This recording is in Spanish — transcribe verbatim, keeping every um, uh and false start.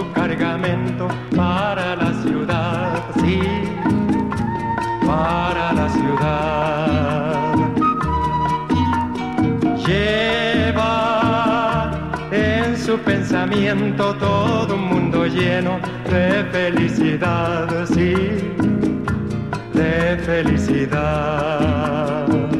su cargamento para la ciudad, sí, para la ciudad. Lleva en su pensamiento todo un mundo lleno de felicidad, sí, de felicidad.